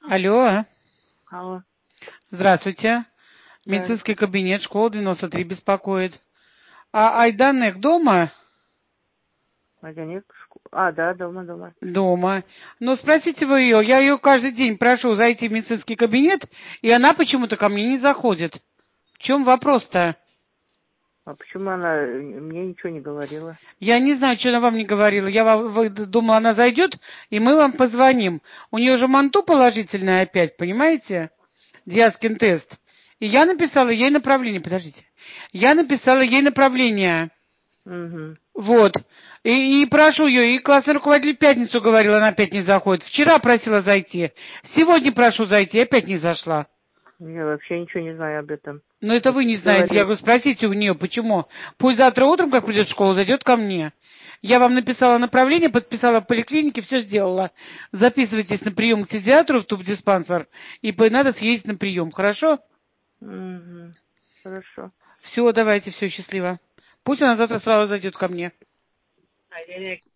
Алло, Алло, здравствуйте. да, Медицинский кабинет, школа 93 беспокоит. А Айданек дома? Айданек. Да, дома. Дома. Ну, спросите вы ее. Я ее каждый день прошу зайти в медицинский кабинет, и она почему-то ко мне не заходит. В чем вопрос-то? А почему она мне ничего не говорила? Я не знаю, что она вам не говорила. Думала, она зайдет, и мы вам позвоним. У нее же манту положительная опять, понимаете? Диаскин тест. И я написала ей направление. Подождите. Я написала ей направление. Угу. Вот. И прошу ее, и классный руководитель в пятницу говорил, она опять не заходит. Вчера просила зайти. Сегодня прошу зайти, опять не зашла. Я вообще ничего не знаю об этом. Но это вы не знаете. Я Говорил. говорю, спросите у нее, почему. Пусть завтра утром, как придет в школу, зайдет ко мне. Я вам написала направление, подписала в поликлинике, все сделала. Записывайтесь на прием к фтизиатру в тубдиспансер, и надо съездить на прием, хорошо? Угу. Хорошо. Все, давайте, все, счастливо. Пусть она завтра сразу зайдет ко мне.